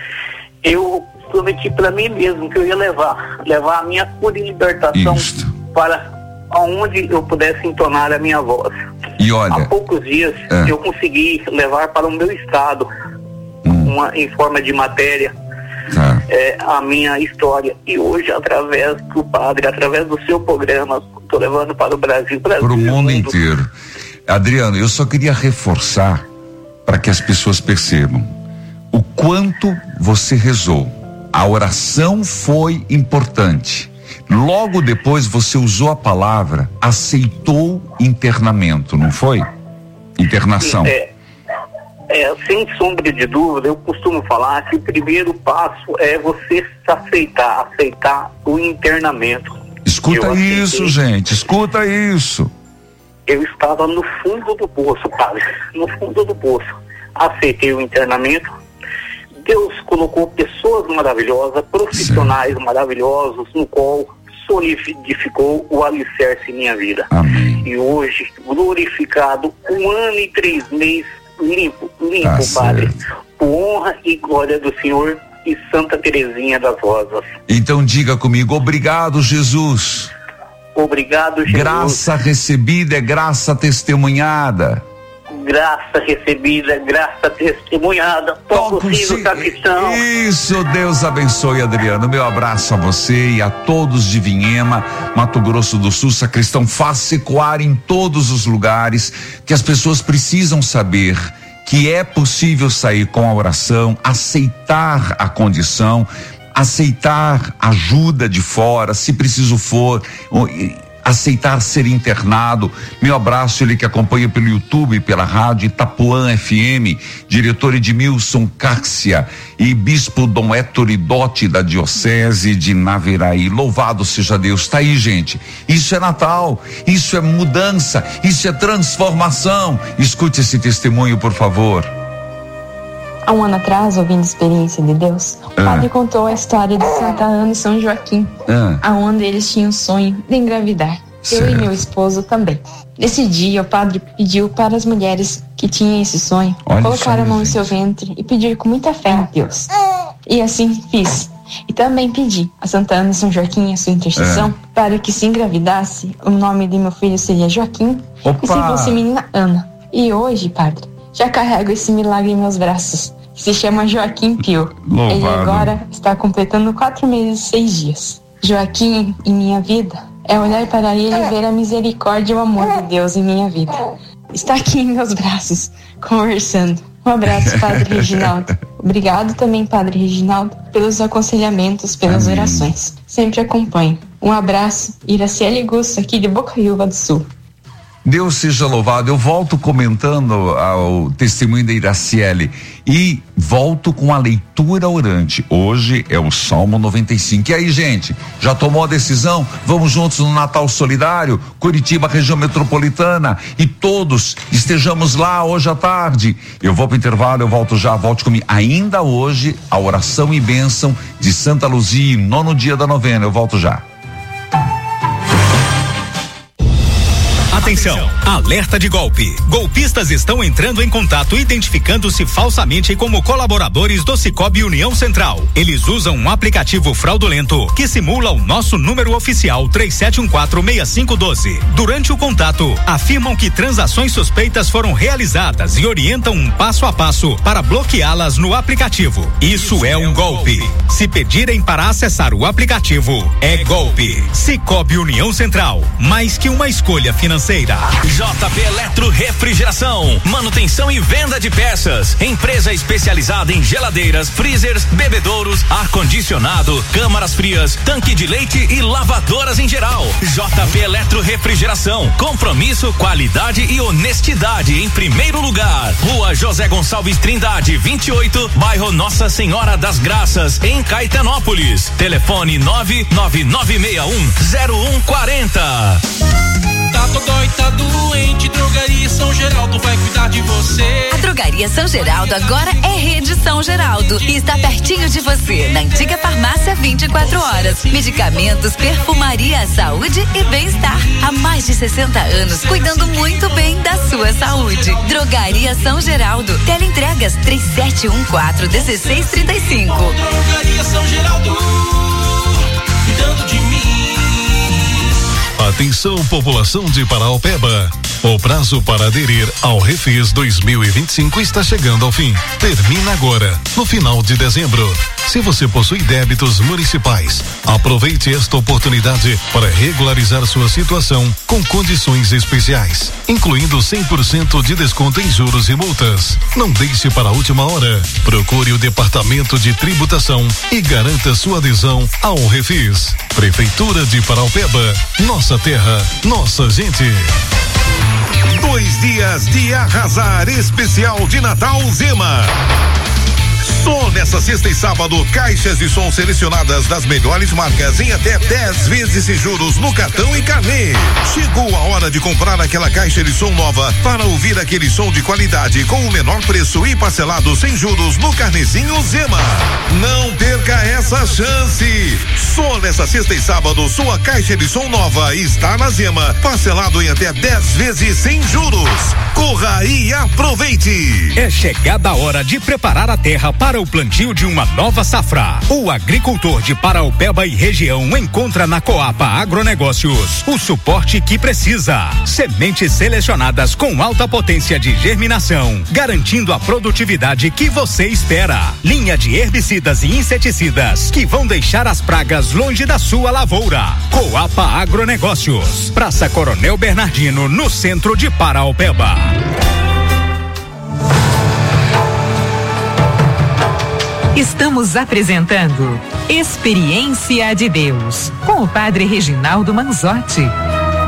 eu prometi para mim mesmo que eu ia levar, levar a minha cura e libertação Isto. para aonde eu pudesse entonar a minha voz. E olha, há poucos dias é. eu consegui levar para o meu estado, hum. uma, em forma de matéria, tá. é, a minha história. E hoje, através do padre, através do seu programa, estou levando para o Brasil, Brasil para o mundo, mundo inteiro. Adriano, eu só queria reforçar para que as pessoas percebam o quanto você rezou. A oração foi importante. Logo depois você usou a palavra, aceitou internamento, não foi? Internação. É, é, sem sombra de dúvida, eu costumo falar que o primeiro passo é você se aceitar, aceitar o internamento. Escuta isso, gente, escuta isso. Eu estava no fundo do poço, padre, no fundo do poço. Aceitei o internamento. Deus colocou pessoas maravilhosas, profissionais certo. maravilhosos, no qual solidificou o alicerce em minha vida. Amém. E hoje, glorificado, um ano e três meses, limpo, limpo, tá Padre, certo. por honra e glória do Senhor e Santa Teresinha das Rosas. Então diga comigo: obrigado, Jesus. Obrigado, Jesus. Graça recebida é graça testemunhada. Graça recebida, graça testemunhada. Toca o sino, capitão. Isso, Deus abençoe, Adriano. Meu abraço a você e a todos de Vinhema, Mato Grosso do Sul. Sacristão, faça ecoar em todos os lugares, que as pessoas precisam saber que é possível sair com a oração, aceitar a condição, aceitar ajuda de fora, se preciso for. aceitar ser internado. Meu abraço, ele que acompanha pelo YouTube, pela rádio Itapuã F M, diretor Edmilson Cárcia e bispo Dom Héctor Idotti da diocese de Naviraí. Louvado seja Deus. Tá aí, gente, isso é Natal, isso é mudança, isso é transformação. Escute esse testemunho, por favor. Há um ano atrás, ouvindo a experiência de Deus, o ah. padre contou a história de Santa Ana e São Joaquim, ah. aonde eles tinham o sonho de engravidar. Certo. Eu e meu esposo também. Nesse dia, o padre pediu para as mulheres que tinham esse sonho Olha colocar a mão em seu ventre e pedir com muita fé em Deus. E assim fiz. E também pedi a Santa Ana e São Joaquim a sua intercessão ah. para que, se engravidasse, o nome de meu filho seria Joaquim Opa. e se fosse menina, Ana. E hoje, padre, já carrego esse milagre em meus braços. Se chama Joaquim Pio. Louvado. Ele agora está completando quatro meses e seis dias. Joaquim, em minha vida, é olhar para ele e ver a misericórdia e o amor de Deus em minha vida. Está aqui em meus braços, conversando. Um abraço, Padre Reginaldo. Obrigado também, Padre Reginaldo, pelos aconselhamentos, pelas Amém. orações. Sempre acompanho. Um abraço, Iraciele Gusso, aqui de Bocaiúva do Sul. Deus seja louvado. Eu volto comentando o testemunho da Iraciele e volto com a leitura orante. Hoje é o Salmo noventa e cinco. E aí, gente, já tomou a decisão? Vamos juntos no Natal Solidário, Curitiba, região metropolitana, e todos estejamos lá hoje à tarde. Eu vou pro intervalo, eu volto já, volte comigo. Ainda hoje, a oração e bênção de Santa Luzia, nono dia da novena. Eu volto já. Atenção, alerta de golpe. Golpistas estão entrando em contato identificando-se falsamente como colaboradores do Sicoob União Central. Eles usam um aplicativo fraudulento que simula o nosso número oficial três sete um quatro, seis cinco um dois. Durante o contato, afirmam que transações suspeitas foram realizadas e orientam um passo a passo para bloqueá-las no aplicativo. Isso é um golpe. Se pedirem para acessar o aplicativo, é golpe. Sicoob União Central, mais que uma escolha financeira. J P Eletro Refrigeração, manutenção e venda de peças, empresa especializada em geladeiras, freezers, bebedouros, ar-condicionado, câmaras frias, tanque de leite e lavadoras em geral. J P Eletro Refrigeração, compromisso, qualidade e honestidade em primeiro lugar. Rua José Gonçalves Trindade, vinte e oito, bairro Nossa Senhora das Graças, em Caetanópolis. Telefone nove nove nove seis um zero um quatro zero. Tá dodói, tá doente, Drogaria São Geraldo vai cuidar de você. A Drogaria São Geraldo agora é Rede São Geraldo e está pertinho de você, na antiga farmácia vinte e quatro horas. Medicamentos, perfumaria, saúde e bem-estar. Há mais de sessenta anos, cuidando muito bem da sua saúde. Drogaria São Geraldo. Teleentregas três sete um quatro, um seis três cinco. Drogaria São Geraldo, cuidando de mim. Atenção, população de Paraopeba. O prazo para aderir ao Refis dois mil e vinte e cinco está chegando ao fim. Termina agora, no final de dezembro. Se você possui débitos municipais, aproveite esta oportunidade para regularizar sua situação com condições especiais, incluindo cem por cento de desconto em juros e multas. Não deixe para a última hora. Procure o Departamento de Tributação e garanta sua adesão ao Refis. Prefeitura de Paraopeba, nossa terra, nossa gente. Dois dias de arrasar, especial de Natal Zema. Só nessa sexta e sábado, caixas de som selecionadas das melhores marcas em até dez vezes sem juros no cartão e carnê. Chegou a hora de comprar aquela caixa de som nova para ouvir aquele som de qualidade com o menor preço e parcelado sem juros no carnezinho Zema. Não perca essa chance. Só nessa sexta e sábado, sua caixa de som nova está na Zema, parcelado em até dez vezes sem juros. Corra e aproveite. É chegada a hora de preparar a terra para o plantio de uma nova safra. O agricultor de Paraopeba e região encontra na Coapa Agronegócios o suporte que precisa. Sementes selecionadas com alta potência de germinação, garantindo a produtividade que você espera. Linha de herbicidas e inseticidas que vão deixar as pragas longe da sua lavoura. Coapa Agronegócios, Praça Coronel Bernardino, no centro de Paraopeba. Estamos apresentando Experiência de Deus com o Padre Reginaldo Manzotti.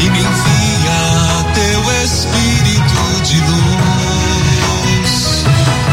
e me envia teu Espírito de luz.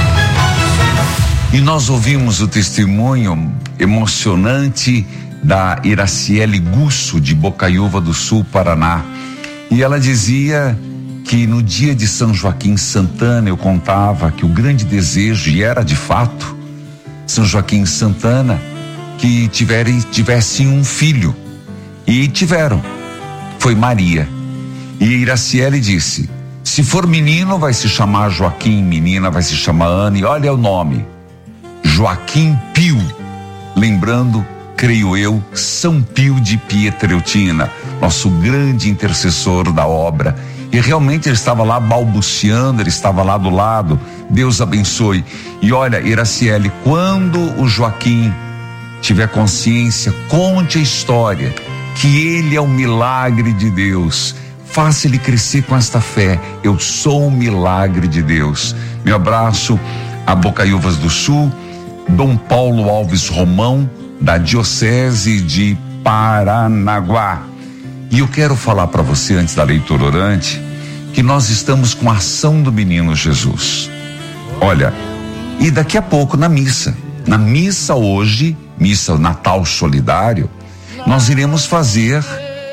E nós ouvimos o testemunho emocionante da Iraciele Gusso, de Bocaiúva do Sul, Paraná. E ela dizia que no dia de São Joaquim Santana, eu contava que o grande desejo, e era de fato, São Joaquim Santana, que tiverem, tivessem um filho. E tiveram. Foi Maria. E Iraciele disse: se for menino vai se chamar Joaquim, menina vai se chamar Ana, e olha o nome, Joaquim Pio, lembrando, creio eu, São Pio de Pietrelcina, nosso grande intercessor da obra. E realmente ele estava lá balbuciando, ele estava lá do lado. Deus abençoe. E olha, Iraciele, quando o Joaquim tiver consciência, conte a história, que ele é um milagre de Deus. Faça ele crescer com esta fé. Eu sou um milagre de Deus. Meu abraço a Bocaiúvas do Sul, Dom Paulo Alves Romão, da Diocese de Paranaguá. E eu quero falar para você, antes da leitura orante, que nós estamos com a ação do Menino Jesus. Olha, e daqui a pouco na missa, na missa hoje, missa Natal Solidário, nós iremos fazer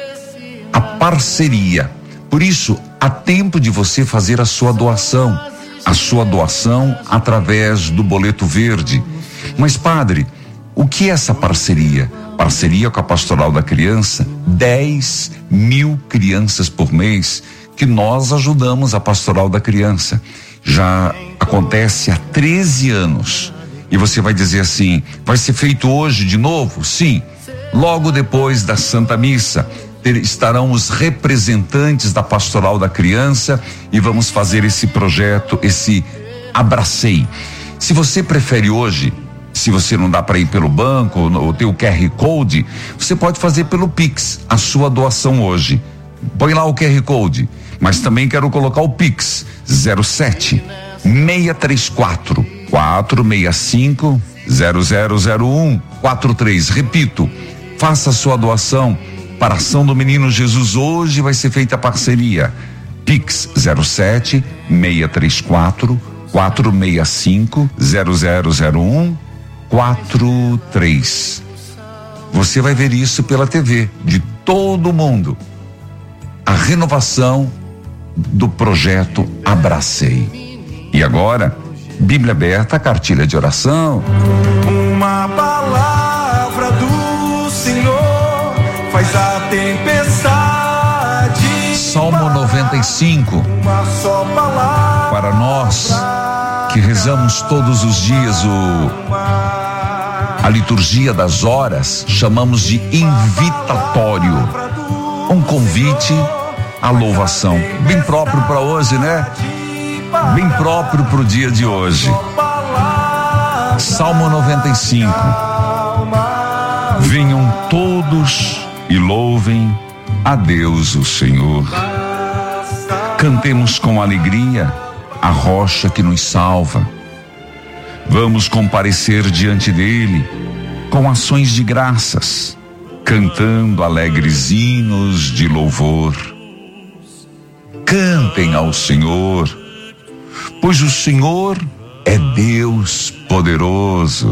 a parceria. Por isso, há tempo de você fazer a sua doação, a sua doação através do boleto verde. Mas, padre, o que é essa parceria? Parceria com a Pastoral da Criança, dez mil crianças por mês que nós ajudamos a Pastoral da Criança. Já acontece há treze anos. E você vai dizer assim: vai ser feito hoje de novo? Sim. Logo depois da Santa Missa, ter, estarão os representantes da Pastoral da Criança e vamos fazer esse projeto, esse Abracei. Se você prefere hoje, se você não dá para ir pelo banco ou tem o Q R Code, você pode fazer pelo Pix a sua doação hoje. Põe lá o Q R Code, mas também quero colocar o Pix zero sete seis três quatro quatro seis cinco zero zero zero um quatro três. Repito, faça a sua doação para a ação do Menino Jesus. Hoje vai ser feita a parceria. Pix zero sete seis três quatro quatro seis cinco zero zero zero um quatro três. Você vai ver isso pela T V de todo mundo. A renovação do projeto Abracei. E agora, Bíblia aberta, cartilha de oração. Uma palavra do Senhor faz a tempestade. Salmo noventa e cinco. Uma só palavra para nós que rezamos todos os dias o a liturgia das horas, chamamos de invitatório, um convite à louvação, bem próprio para hoje, né? Bem próprio para o dia de hoje. Salmo noventa e cinco. Venham todos e louvem a Deus o Senhor. Cantemos com alegria a rocha que nos salva. Vamos comparecer diante dele com ações de graças, cantando alegres hinos de louvor. Cantem ao Senhor, pois o Senhor é Deus poderoso,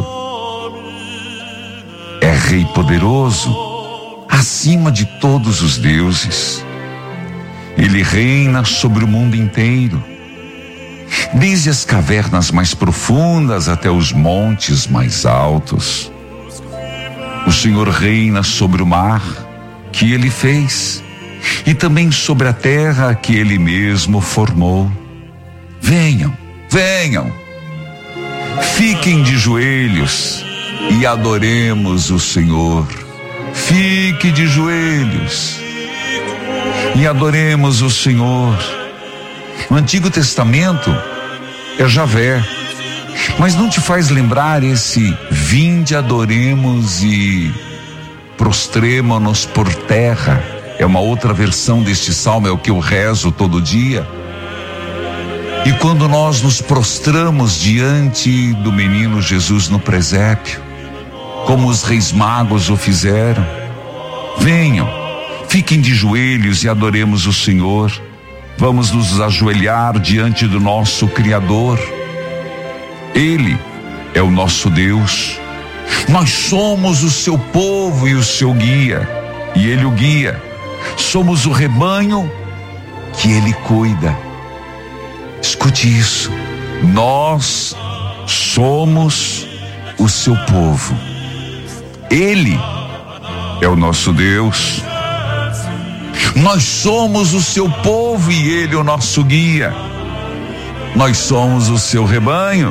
é Rei poderoso, acima de todos os deuses. Ele reina sobre o mundo inteiro, desde as cavernas mais profundas até os montes mais altos. O Senhor reina sobre o mar que ele fez e também sobre a terra que ele mesmo formou. Venham, venham, fiquem de joelhos e adoremos o Senhor. Fique de joelhos e adoremos o Senhor. No Antigo Testamento é Javé, mas não te faz lembrar esse vinde, adoremos e prostremo-nos por terra? É uma outra versão deste salmo, é o que eu rezo todo dia. E quando nós nos prostramos diante do menino Jesus no presépio, como os reis magos o fizeram, venham, Fiquem de joelhos e adoremos o Senhor. Vamos nos ajoelhar diante do nosso Criador. Ele é o nosso Deus. Nós somos o seu povo e o seu guia, e Ele o guia. Somos o rebanho que Ele cuida. Escute isso. Nós somos o seu povo. Ele é o nosso Deus. Nós somos o seu povo e Ele o nosso guia. Nós somos o seu rebanho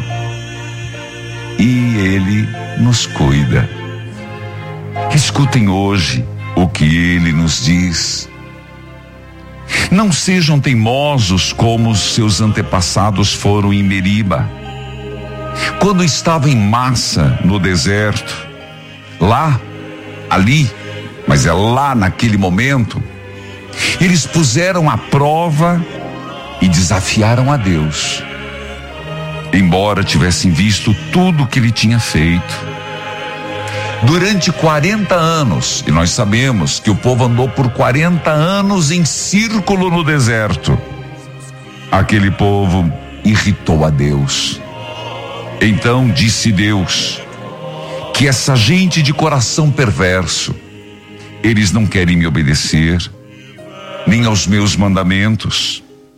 e Ele nos cuida. Escutem hoje o que Ele nos diz. Não sejam teimosos como os seus antepassados foram em Meriba, quando estava em Massa no deserto. Lá, ali, mas é lá naquele momento, eles puseram à prova e desafiaram a Deus, embora tivessem visto tudo que Ele tinha feito. Durante quarenta anos, e nós sabemos que o povo andou por quarenta anos em círculo no deserto, aquele povo irritou a Deus. Então disse Deus que essa gente de coração perverso, eles não querem me obedecer, nem aos meus mandamentos.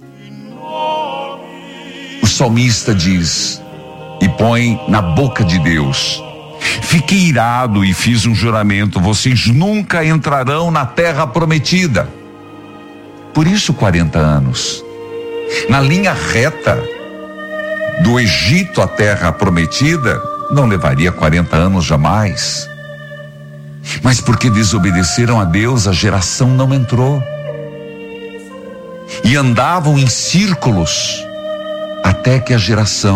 O salmista diz e põe na boca de Deus: fiquei irado e fiz um juramento, vocês nunca entrarão na terra prometida. Por isso quarenta anos. Na linha reta do Egito à terra prometida, não levaria quarenta anos jamais. Mas porque desobedeceram a Deus, a geração não entrou. E andavam em círculos até que a geração